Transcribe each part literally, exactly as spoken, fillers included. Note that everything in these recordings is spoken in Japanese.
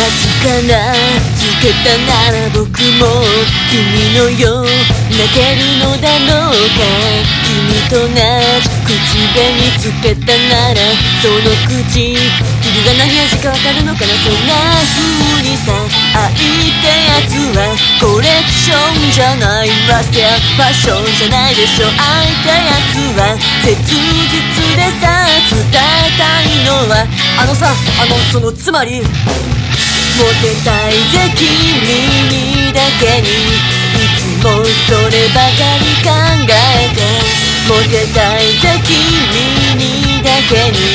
すからつけたなら僕も君のよう泣けるのだろうか。君と同じ口紅つけたならその口君が何味かわかるのかな。そんな風にさ愛ってやつはコレクションじゃないわけ。ファッションじゃないでしょ。愛ってやつは切実でさ伝えたいのはあのさあのそのつまりモテたいぜ君にだけにいつもそればかり考えてモテたいぜ君にだけに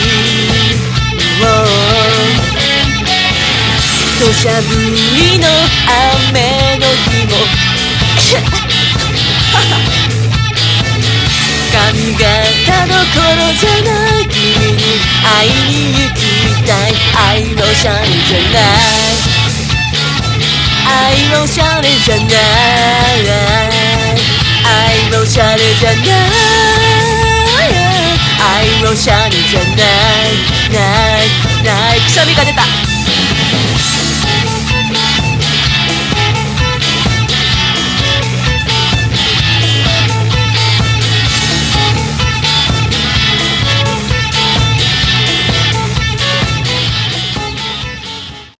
土砂降りの雨の日も髪型どころじゃない君に会いに行きたい。愛はおしゃれじゃない愛はおしゃれじゃない愛はおしゃれじゃない愛はおしゃれじゃないないないくしゃみが出た。